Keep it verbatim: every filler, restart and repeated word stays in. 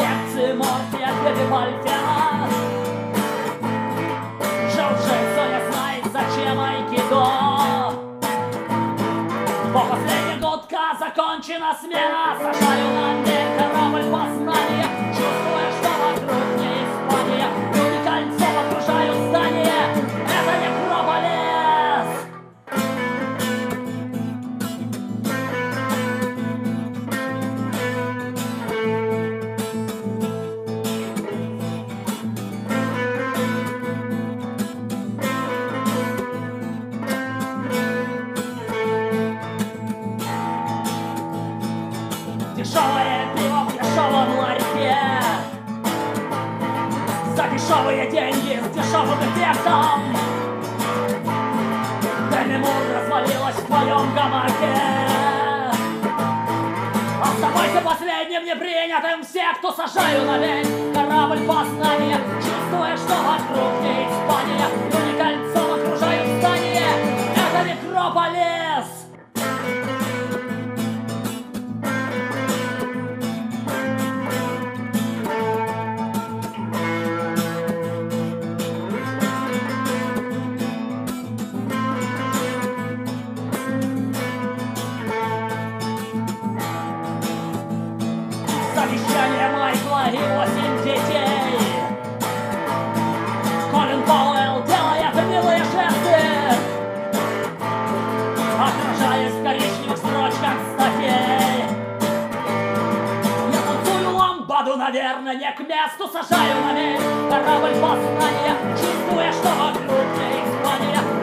инъекции морфия для Вивальдия. Джиу-джитсу не знает, зачем айкидо. По последней гудка закончена смена. Сажаю на мель корабль познания, чувствуя, что вокруг не Испания. Люди кольцом окружают здание. Это некрополис. Дешевое пиво в дешевом ларьке, за дешевые деньги с дешевым эффектом. Деми Мур развалилась в твоем гамаке. Оставайся последним непринятым всех, кто сажаю на мель корабль познания, чувствуя, что вокруг не Испания. Люди кольцом окружают здание. Это некрополис. Завещание Майкла и восемь детей. Колин Пауэлл делает милые жесты, отражаясь в коричневых строчках статей. Я танцую ламбаду, наверное, не к месту. Сажаю на мель корабль познания, чувствуя, что вокруг не Испания.